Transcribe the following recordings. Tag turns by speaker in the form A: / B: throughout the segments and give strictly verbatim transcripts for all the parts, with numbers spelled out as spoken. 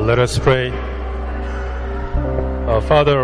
A: Let us pray. Uh, Father,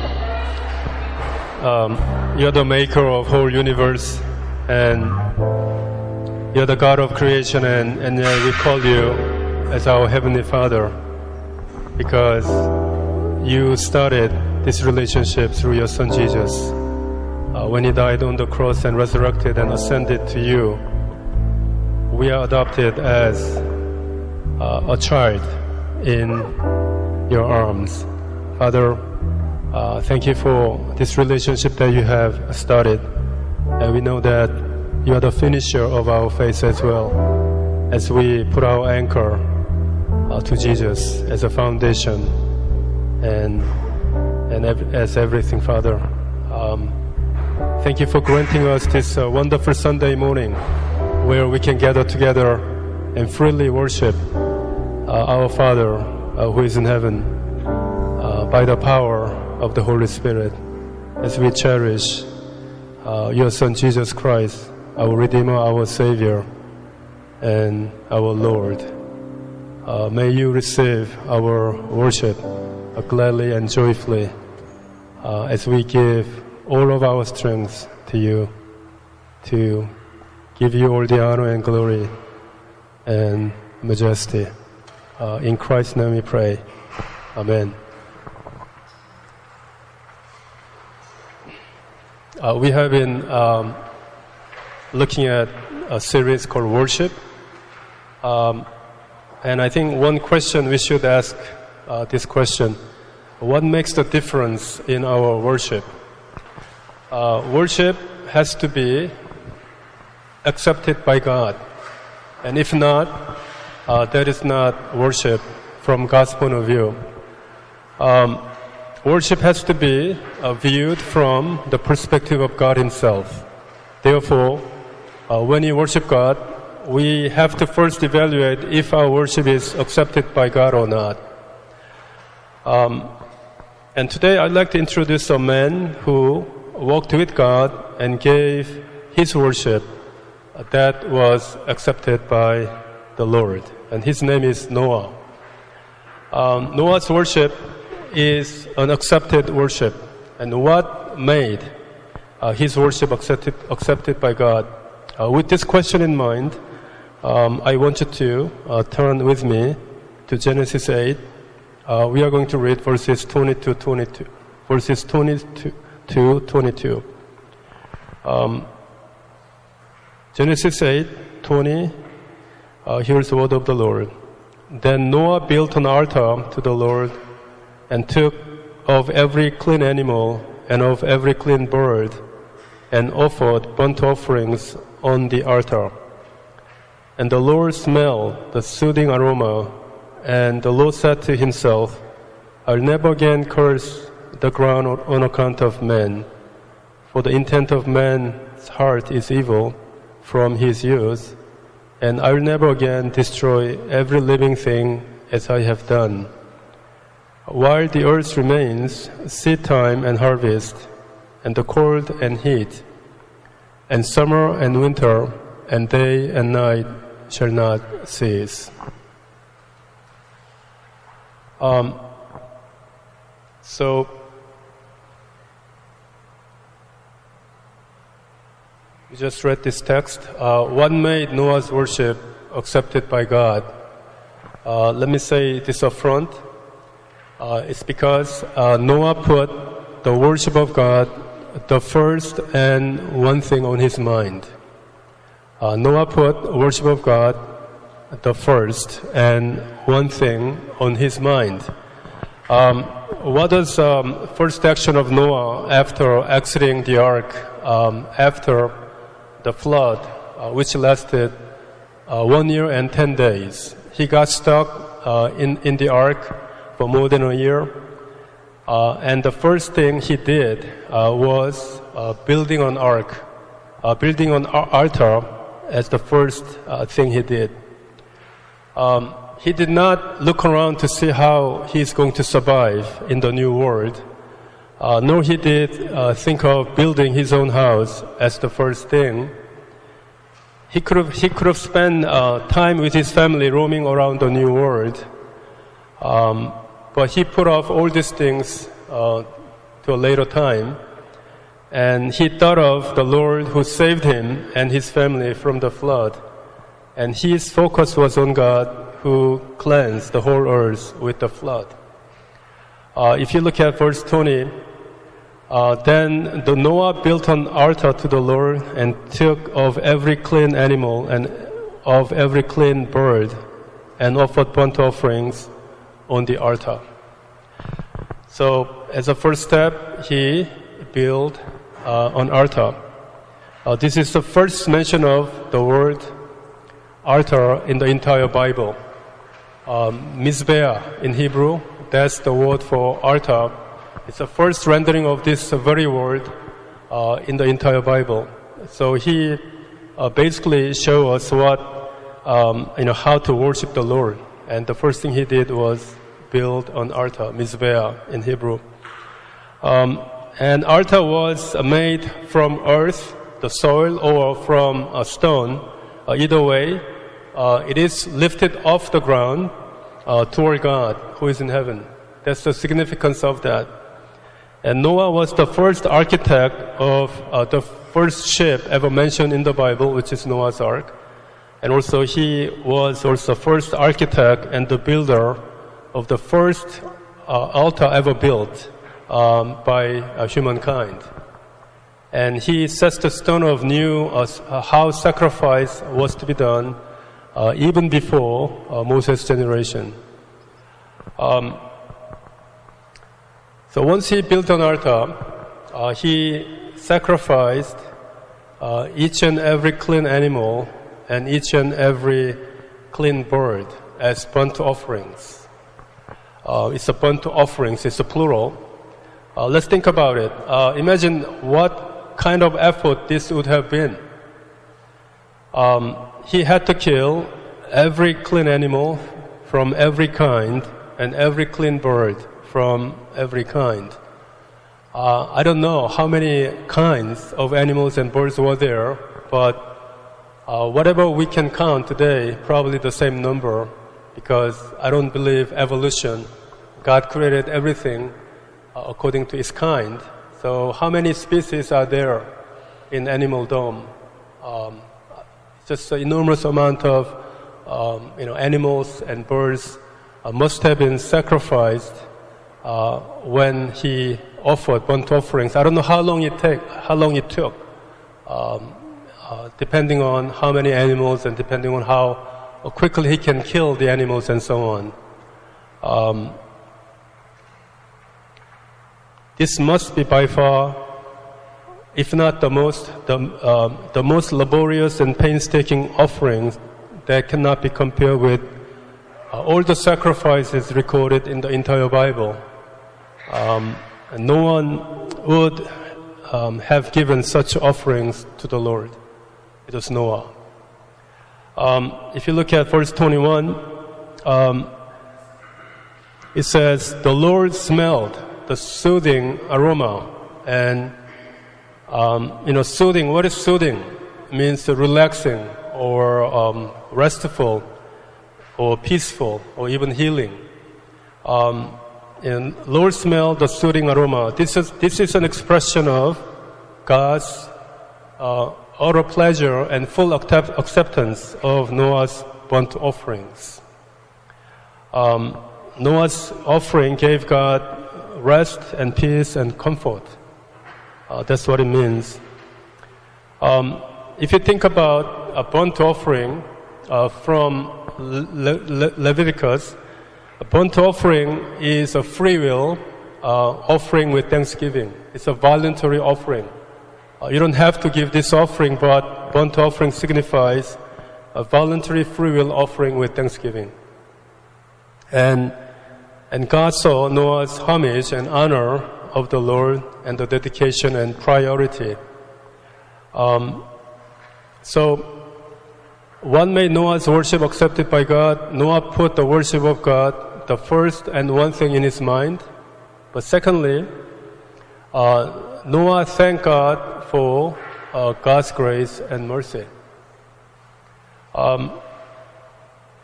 A: um, you're the maker of whole universe, and you're the God of creation, and, and yet we call you as our Heavenly Father because you started this relationship through your Son Jesus. Uh, when He died on the cross and resurrected and ascended to you, we are adopted as uh, a child in your arms. Father, uh, thank you for this relationship that you have started. And we know that you are the finisher of our faith as well, as we put our anchor uh, to Jesus as a foundation and and ev- as everything, Father. Um, thank you for granting us this uh, wonderful Sunday morning where we can gather together and freely worship uh, our Father uh, who is in heaven uh, by the power of the Holy Spirit, as we cherish uh, your Son Jesus Christ, our Redeemer, our Savior, and our Lord. Uh, may you receive our worship uh, gladly and joyfully uh, as we give all of our strength to you, to give you all the honor and glory and majesty. Uh, in Christ's name we pray. Amen. Uh, we have been um, looking at a series called Worship. Um, and I think one question we should ask uh, this question: what makes the difference in our worship? Uh, worship has to be accepted by God. And if not, uh, that is not worship from God's point of view. Um, worship has to be uh, viewed from the perspective of God Himself. Therefore, uh, when you worship God, we have to first evaluate if our worship is accepted by God or not. Um, and today I'd like to introduce a man who walked with God and gave his worship that was accepted by the Lord. And his name is Noah. Um, Noah's worship is an accepted worship. And what made uh, his worship accepted, accepted by God? Uh, with this question in mind, um, I want you to uh, turn with me to Genesis eight. Uh, we are going to read verses twenty to twenty-two. Verses twenty-two to twenty-two. Um, Genesis eight, twenty, uh, here's the word of the Lord. Then Noah built an altar to the Lord and took of every clean animal and of every clean bird and offered burnt offerings on the altar. And the Lord smelled the soothing aroma, and the Lord said to himself, I'll never again curse the ground on account of man, for the intent of man's heart is evil from his youth, and I will never again destroy every living thing as I have done. While the earth remains, seed time and harvest, and the cold and heat, and summer and winter, and day and night shall not cease. Um, so, we just read this text. Uh, what made Noah's worship accepted by God? Uh, let me say this up front. Uh, it's because uh, Noah put the worship of God the first and one thing on his mind. Uh, Noah put worship of God the first and one thing on his mind. Um, what was um, first action of Noah after exiting the ark, um, after the flood, uh, which lasted uh, one year and ten days? He got stuck uh, in, in the ark for more than a year. Uh, and the first thing he did uh, was uh, building an ark, uh, building an altar as the first uh, thing he did. Um, he did not look around to see how he's going to survive in the new world, uh, nor he did uh, think of building his own house as the first thing. He could have, he could have spent uh, time with his family roaming around the new world. Um, but he put off all these things uh, to a later time. And he thought of the Lord who saved him and his family from the flood. And his focus was on God who cleansed the whole earth with the flood. Uh, if you look at verse twenty, uh, then the Noah built an altar to the Lord and took of every clean animal and of every clean bird and offered burnt offerings on the altar. So as a first step, he built uh, an altar. Uh, this is the first mention of the word altar in the entire Bible. Um, Mizbeah in Hebrew, that's the word for altar. It's the first rendering of this very word uh, in the entire Bible. So he uh, basically showed us what, um, you know, how to worship the Lord. And the first thing he did was build an altar, Mizbeah in Hebrew. Um, and altar was made from earth, the soil, or from a stone. Uh, either way, uh, it is lifted off the ground uh, toward God who is in heaven. That's the significance of that. And Noah was the first architect of uh, the first ship ever mentioned in the Bible, which is Noah's Ark. And also he was also the first architect and the builder of the first uh, altar ever built um, by uh, humankind. And he sets the stone of new uh, how sacrifice was to be done uh, even before uh, Moses' generation. Um, so once he built an altar, uh, he sacrificed uh, each and every clean animal and each and every clean bird as burnt offerings. Uh, it's a burnt offerings, it's a plural. Uh, let's think about it. Uh, imagine what kind of effort this would have been. Um, he had to kill every clean animal from every kind and every clean bird from every kind. Uh, I don't know how many kinds of animals and birds were there, but uh, whatever we can count today, probably the same number, because I don't believe evolution. God created everything uh, according to its kind. So how many species are there in animal dome? Um, just an enormous amount of um, you know animals and birds uh, must have been sacrificed uh, when he offered burnt offerings. I don't know how long it take, how long it took, um, uh, depending on how many animals and depending on how quickly he can kill the animals and so on. Um, this must be by far, if not the most, the, uh, the most laborious and painstaking offerings that cannot be compared with uh, all the sacrifices recorded in the entire Bible. Um, and no one would um, have given such offerings to the Lord. It was Noah. Um, if you look at verse twenty-one, um, it says, the Lord smelled the soothing aroma. And, um, you know, soothing, what is soothing? It means relaxing or um, restful or peaceful or even healing. Um, and Lord smelled the soothing aroma. This is, this is an expression of God's uh, utter pleasure and full accept- acceptance of Noah's burnt offerings. Um, Noah's offering gave God rest and peace and comfort. Uh, that's what it means. Um, if you think about a burnt offering uh, from Le- Le- Leviticus, a burnt offering is a free will uh, offering with thanksgiving. It's a voluntary offering. Uh, you don't have to give this offering, but burnt offering signifies a voluntary free will offering with thanksgiving. And and God saw Noah's homage and honor of the Lord and the dedication and priority. Um, so, one made Noah's worship accepted by God. Noah put the worship of God the first and one thing in his mind. But secondly, uh, Noah thanked God for uh, God's grace and mercy. Um,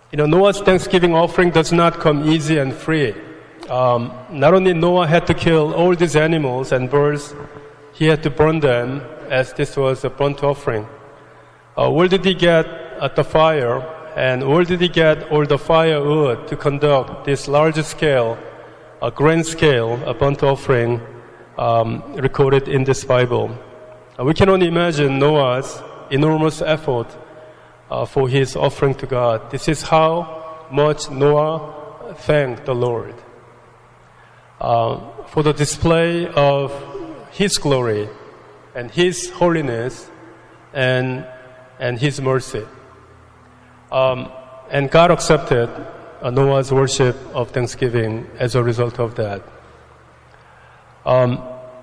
A: You know, Noah's Thanksgiving offering does not come easy and free. Um, not only Noah had to kill all these animals and birds, he had to burn them as this was a burnt offering. Uh, where did he get at the fire, and where did he get all the firewood to conduct this large scale, a grand scale, a burnt offering um, recorded in this Bible? Uh, we can only imagine Noah's enormous effort uh, for his offering to God. This is how much Noah thanked the Lord uh, for the display of His glory and His holiness and and His mercy. Um, and God accepted uh, Noah's worship of thanksgiving as a result of that. Um,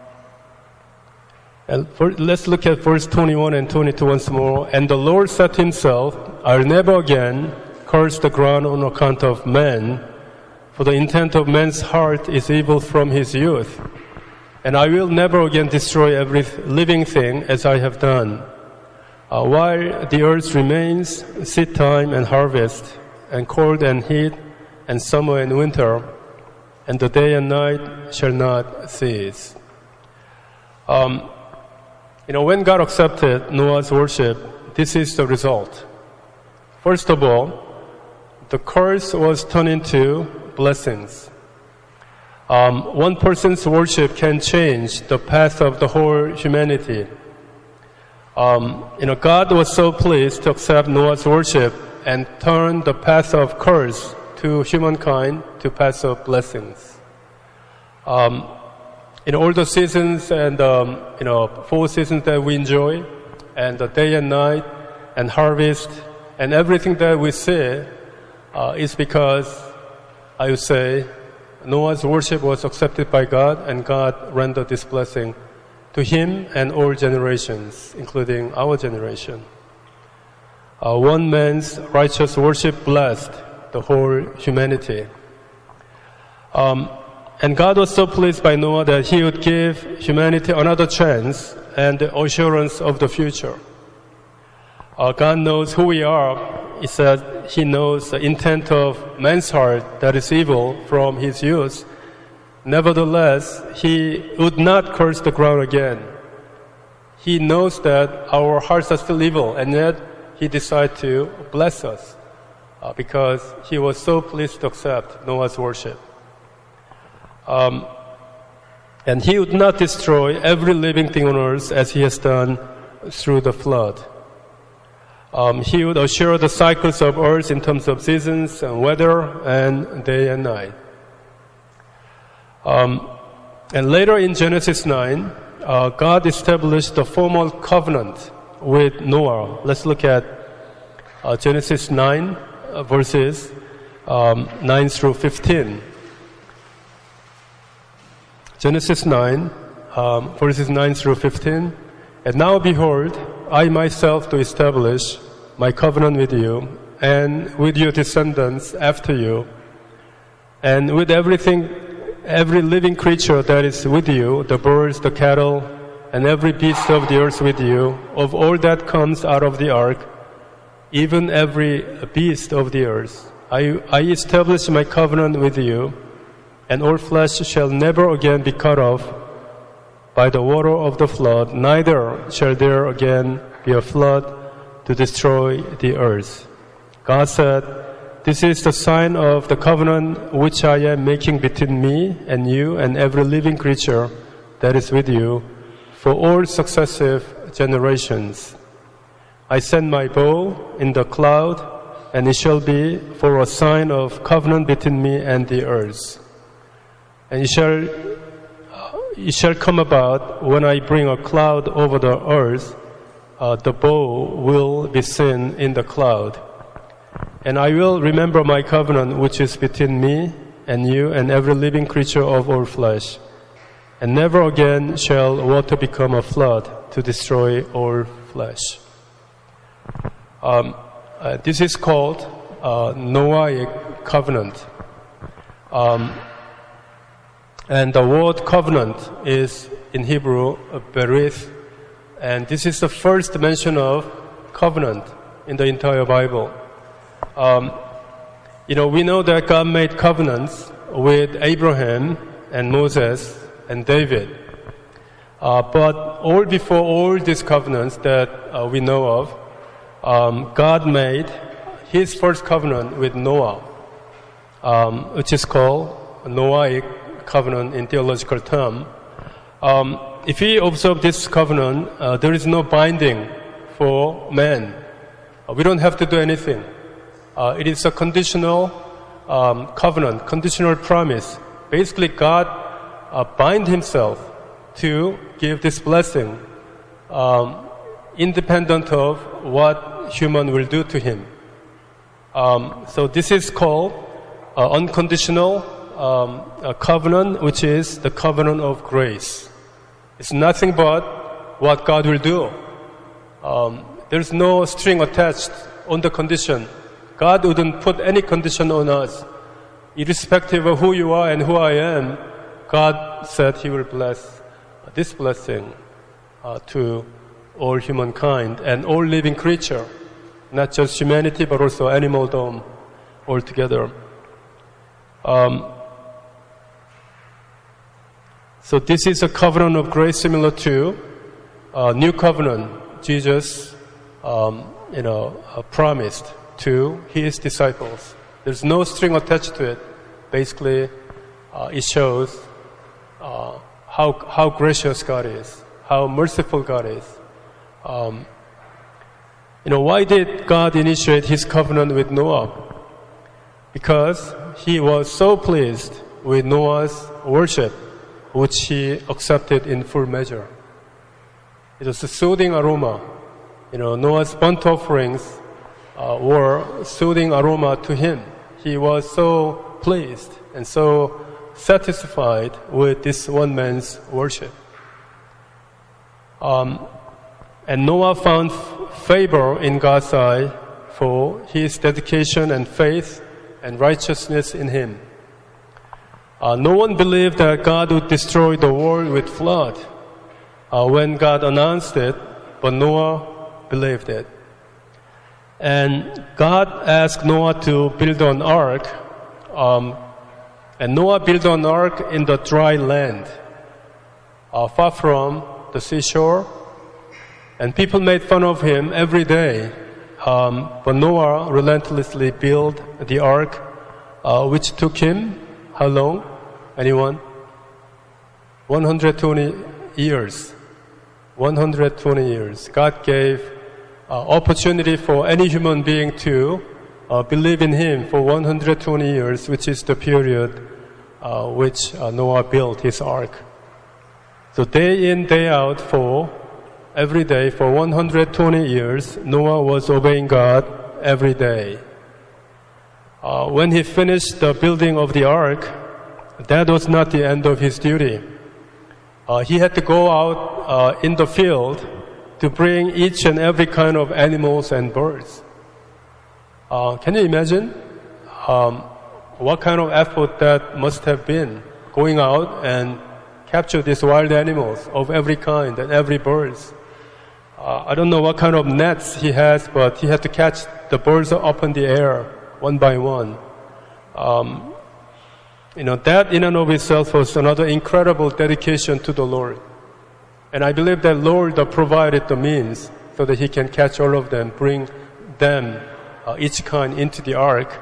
A: and for, let's look at verse twenty-one and twenty-two once more. And the Lord said to himself, I'll never again curse the ground on account of man, for the intent of man's heart is evil from his youth. And I will never again destroy every living thing as I have done. Uh, while the earth remains, seed time and harvest, and cold and heat, and summer and winter, and the day and night shall not cease. Um, you know, when God accepted Noah's worship, this is the result. First of all, the curse was turned into blessings. Um, one person's worship can change the path of the whole humanity. Um, you know, God was so pleased to accept Noah's worship and turn the path of curse to humankind to path of blessings. Um, in all the seasons and um, you know four seasons that we enjoy, and the day and night, and harvest, and everything that we see, uh, is because I would say Noah's worship was accepted by God, and God rendered this blessing to him and all generations, including our generation. Uh, one man's righteous worship blessed the whole humanity. Um, and God was so pleased by Noah that he would give humanity another chance and the assurance of the future. Uh, God knows who we are. He said he knows the intent of man's heart that is evil from his youth. Nevertheless, he would not curse the ground again. He knows that our hearts are still evil, and yet he decided to bless us uh, because he was so pleased to accept Noah's worship. Um, and he would not destroy every living thing on earth as he has done through the flood. Um, he would assure the cycles of earth in terms of seasons and weather and day and night. Um, and later in Genesis nine, uh, God established a formal covenant with Noah. Let's look at uh, Genesis nine, uh, verses um, nine through fifteen. Genesis nine, um, verses nine through fifteen. And now behold, I myself do establish my covenant with you and with your descendants after you, and with everything, every living creature that is with you, the birds, the cattle, and every beast of the earth with you, of all that comes out of the ark, even every beast of the earth. I, I establish my covenant with you, and all flesh shall never again be cut off by the water of the flood, neither shall there again be a flood to destroy the earth. God said, this is the sign of the covenant which I am making between me and you and every living creature that is with you for all successive generations. I send my bow in the cloud, and it shall be for a sign of covenant between me and the earth. And it shall, it shall come about when I bring a cloud over the earth, uh, the bow will be seen in the cloud. And I will remember my covenant which is between me and you and every living creature of all flesh. And never again shall water become a flood to destroy all flesh. Um, uh, this is called uh, Noahic covenant. Um, and the word covenant is in Hebrew, berith. And this is the first mention of covenant in the entire Bible. Um, You know, we know that God made covenants with Abraham and Moses and David. Uh, but all before all these covenants that uh, we know of, um, God made His first covenant with Noah, um, which is called Noahic covenant in theological term. Um, if we observe this covenant, uh, there is no binding for man. Uh, we don't have to do anything. Uh, it is a conditional um, covenant, conditional promise. Basically, God uh, bind Himself to give this blessing, um, independent of what human will do to Him. Um, so this is called uh, unconditional um, a covenant, which is the covenant of grace. It's nothing but what God will do. Um, there's no string attached on the condition. God wouldn't put any condition on us. Irrespective of who you are and who I am, God said He will bless this blessing uh, to all humankind and all living creature, not just humanity, but also animaldom altogether. Um, so this is a covenant of grace similar to a new covenant Jesus, um, you know, uh, promised to His disciples. There's no string attached to it. Basically, uh, it shows uh, how how gracious God is, how merciful God is. Um, you know, why did God initiate His covenant with Noah? Because He was so pleased with Noah's worship, which He accepted in full measure. It was a soothing aroma. You know, Noah's burnt offerings uh, were soothing aroma to Him. He was so pleased and so satisfied with this one man's worship. Um, and Noah found f- favor in God's eye for his dedication and faith and righteousness in Him. Uh, no one believed that God would destroy the world with flood uh, when God announced it, but Noah believed it. And God asked Noah to build an ark, um, and Noah built an ark in the dry land, uh, far from the seashore, and people made fun of him every day. Um, but Noah relentlessly built the ark, uh, which took him, how long? Anyone? one hundred twenty years. one hundred twenty years. God gave uh, opportunity for any human being to uh, believe in Him for one hundred twenty years, which is the period uh, which uh, Noah built his ark. So day in, day out, for every day, for one hundred twenty years, Noah was obeying God every day. Uh, when he finished the building of the ark, that was not the end of his duty. Uh, he had to go out uh, in the field to bring each and every kind of animals and birds. Uh, can you imagine um, what kind of effort that must have been, going out and capture these wild animals of every kind and every birds? Uh, I don't know what kind of nets he has, but he had to catch the birds up in the air one by one. Um, you know, that in and of itself was another incredible dedication to the Lord. And I believe that Lord provided the means so that He can catch all of them, bring them, uh, each kind, into the ark.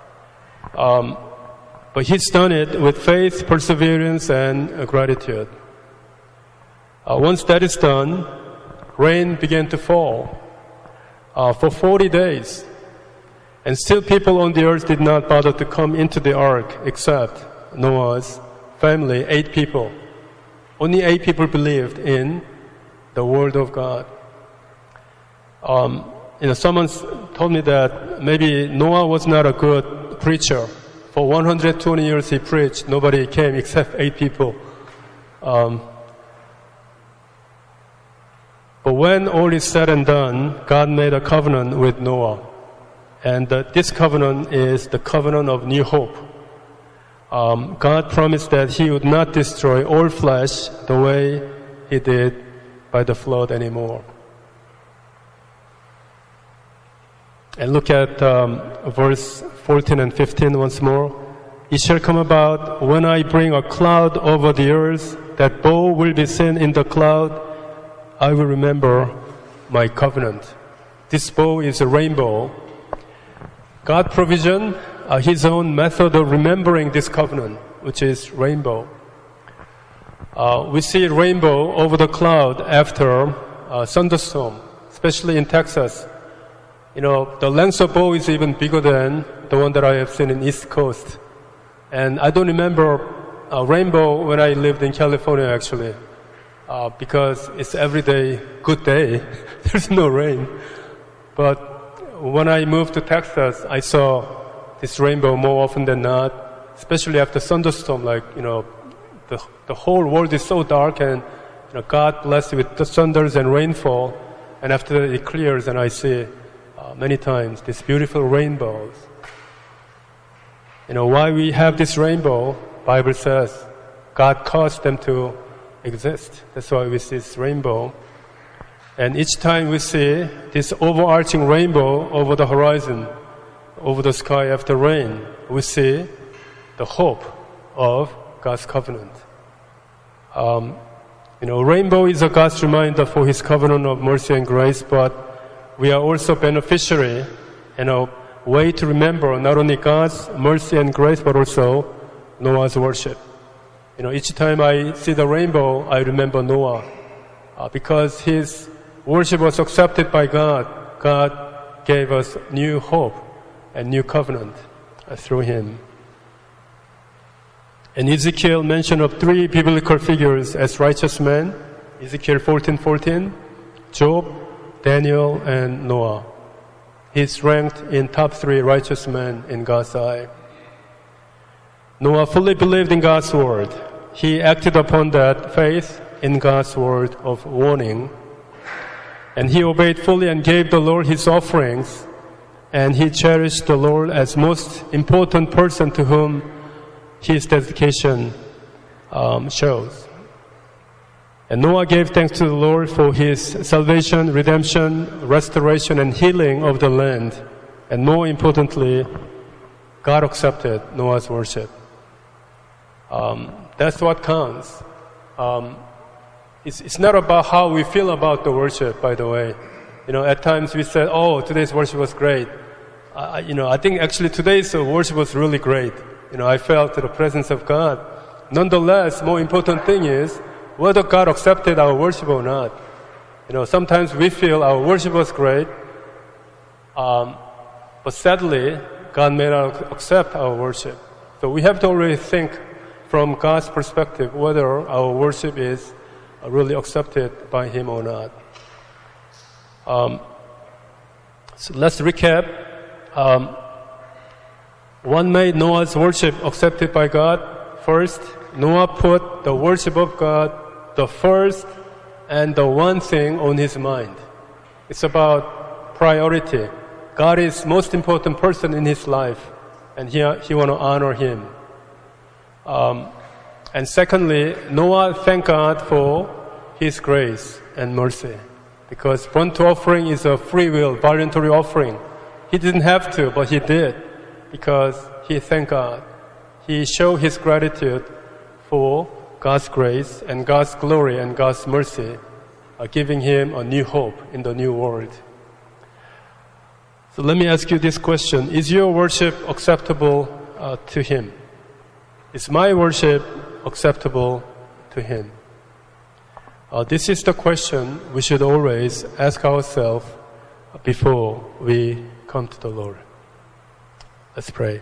A: Um, but He's done it with faith, perseverance, and uh, gratitude. Uh, once that is done, rain began to fall uh, for forty days. And still people on the earth did not bother to come into the ark except Noah's family, eight people. Only eight people believed in the Word of God. Um, you know, someone told me that maybe Noah was not a good preacher. For one hundred twenty years he preached, nobody came except eight people. Um, but when all is said and done, God made a covenant with Noah. And uh, this covenant is the covenant of new hope. Um, God promised that He would not destroy all flesh the way He did by the flood anymore. And look at um, verse fourteen and fifteen once more. It shall come about when I bring a cloud over the earth, that bow will be seen in the cloud. I will remember my covenant. This bow is a rainbow. God provision, uh, His own method of remembering this covenant, which is rainbow. Uh, we see rainbow over the cloud after a thunderstorm, especially in Texas. You know, the length of bow is even bigger than the one that I have seen in East Coast. And I don't remember a rainbow when I lived in California, actually, uh, because it's everyday good day. There's no rain. But when I moved to Texas, I saw this rainbow more often than not, especially after thunderstorm. Like, you know, the the whole world is so dark, and you know, God blessed with the thunders and rainfall. And after that, it clears, and I see uh, many times these beautiful rainbows. You know, why we have this rainbow? Bible says God caused them to exist. That's why we see this rainbow. And each time we see this overarching rainbow over the horizon, over the sky after rain, we see the hope of God's covenant. Um, you know, rainbow is a God's reminder for His covenant of mercy and grace, but we are also beneficiary, you know, way to remember not only God's mercy and grace, but also Noah's worship. You know, each time I see the rainbow, I remember Noah, uh, because his worship was accepted by God. God gave us new hope and new covenant uh, through him. And Ezekiel mentioned of three biblical figures as righteous men: Ezekiel fourteen fourteen, Job, Daniel, and Noah. He's ranked in top three righteous men in God's eye. Noah fully believed in God's word. He acted upon that faith in God's word of warning. And he obeyed fully and gave the Lord his offerings. And he cherished the Lord as most important person to whom his dedication um, shows. And Noah gave thanks to the Lord for his salvation, redemption, restoration, and healing of the land. And more importantly, God accepted Noah's worship. Um, that's what counts. Um, it's, it's not about how we feel about the worship, by the way. You know, at times we said, oh, today's worship was great. I, you know, I think actually today's worship was really great. You know, I felt the presence of God. Nonetheless, more important thing is whether God accepted our worship or not. You know, sometimes we feel our worship was great, um, but sadly, God may not accept our worship. So we have to already think from God's perspective whether our worship is really accepted by Him or not. Um, so let's recap. Um, what made Noah's worship accepted by God? First, Noah put the worship of God the first and the one thing on his mind. It's about priority. God is most important person in his life, and he he want to honor Him. Um, and secondly, Noah thanked God for His grace and mercy, because burnt offering is a free will, voluntary offering. He didn't have to, but he did, because he thanked God. He showed his gratitude for God's grace and God's glory and God's mercy, uh, giving him a new hope in the new world. So let me ask you this question. Is your worship acceptable uh, to Him? Is my worship acceptable to Him? Uh, this is the question we should always ask ourselves before we come to the Lord. Let's pray.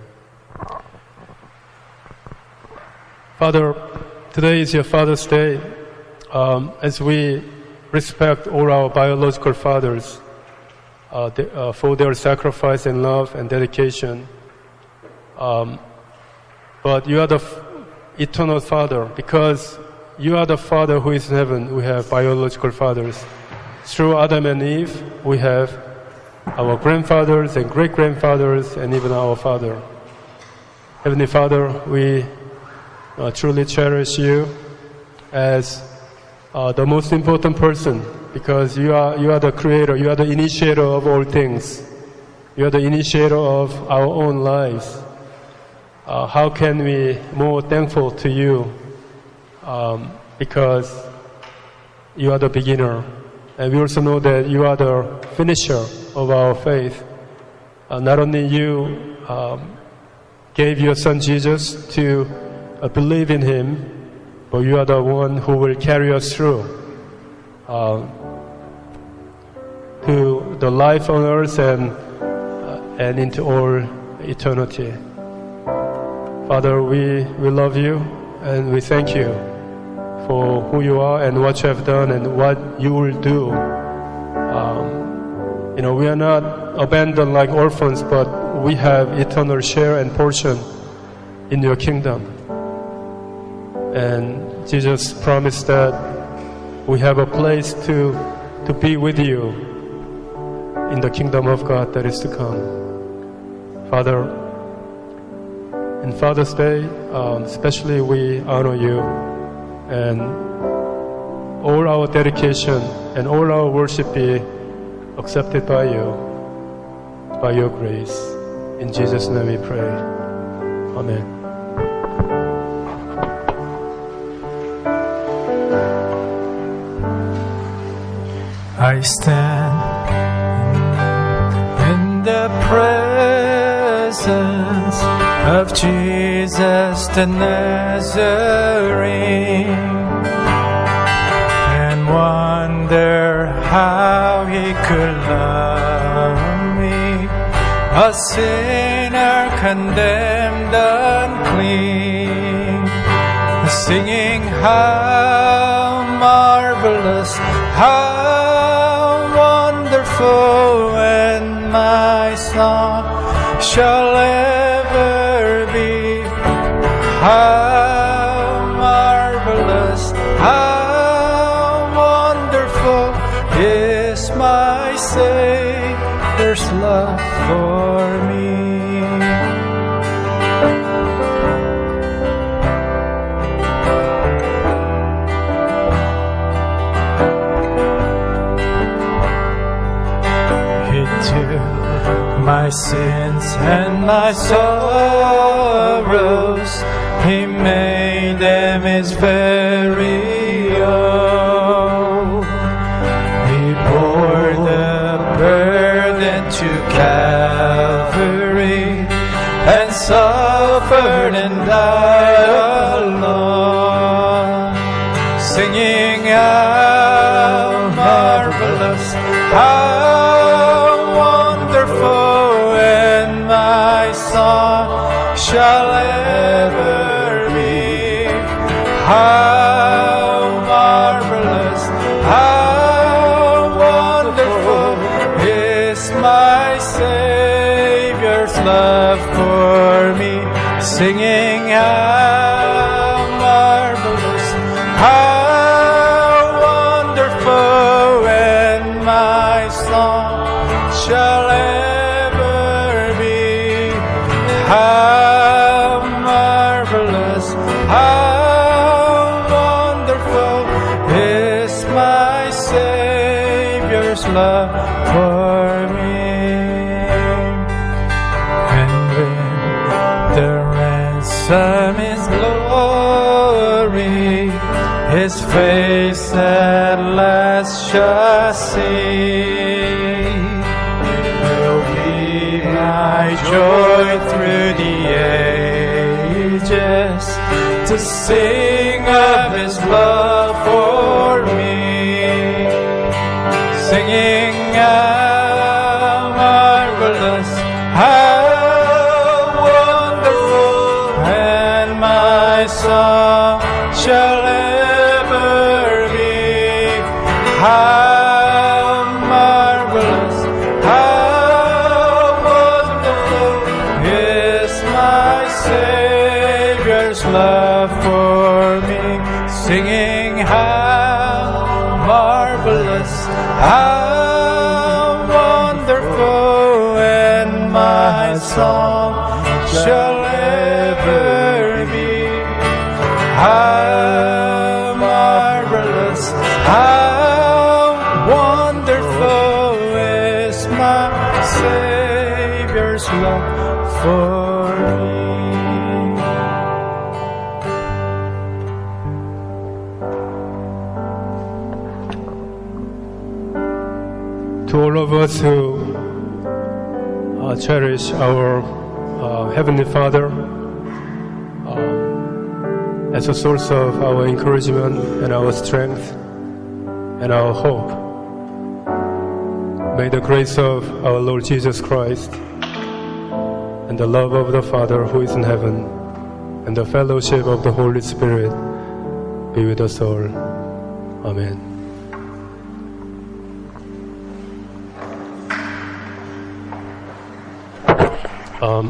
A: Father, today is your Father's Day. Um, as we respect all our biological fathers uh, th- uh, for their sacrifice and love and dedication, um, but you are the f- eternal Father, because you are the Father who is in heaven. We have biological fathers. Through Adam and Eve, we have our grandfathers and great-grandfathers and even our Father. Heavenly Father, we Uh, truly cherish you as uh, the most important person, because you are you are the creator, you are the initiator of all things. You are the initiator of our own lives. Uh, how can we be more thankful to you? Um, because you are the beginner. And we also know that you are the finisher of our faith. Uh, not only you um, gave your son Jesus to uh, believe in him, but you are the one who will carry us through uh, to the life on earth and and into all eternity. Father, we, we love you and we thank you for who you are and what you have done and what you will do. Um, you know, we are not abandoned like orphans, but we have eternal share and portion in your kingdom. And Jesus promised that we have a place to, to be with you in the kingdom of God that is to come. Father, in Father's Day, um, especially we honor you, and all our dedication and all our worship be accepted by you, by your grace. In Jesus' name we pray. Amen.
B: I stand in the presence of Jesus the Nazarene and wonder how he could love me, a sinner condemned unclean, singing how marvelous, how wonderful, and my song shall ever be. How marvelous, how wonderful is my Savior's love for me. My sins and my sorrows, he made them his very own. He bore the burden to Calvary and suffered and died alone, singing how marvelous, how song shall ever be. How marvelous, how wonderful is my Savior's love for me, singing how marvelous, how wonderful, and my song shall ever how marvelous, how wonderful is my Savior's love for me. And when the ransom is glory, his face at last shall see. My joy through the ages to sing of his love for me, singing how marvelous, how wonderful, and my song shall ever be. How marvelous, how Savior's love for me, singing how marvelous, how wonderful, and my song shall ever be. How marvelous, how wonderful is my Savior. Father's love for me.
A: To all of us who uh, cherish our uh, Heavenly Father uh, as a source of our encouragement and our strength and our hope, may the grace of our Lord Jesus Christ and the love of the Father who is in heaven and the fellowship of the Holy Spirit be with us all. Amen. Um,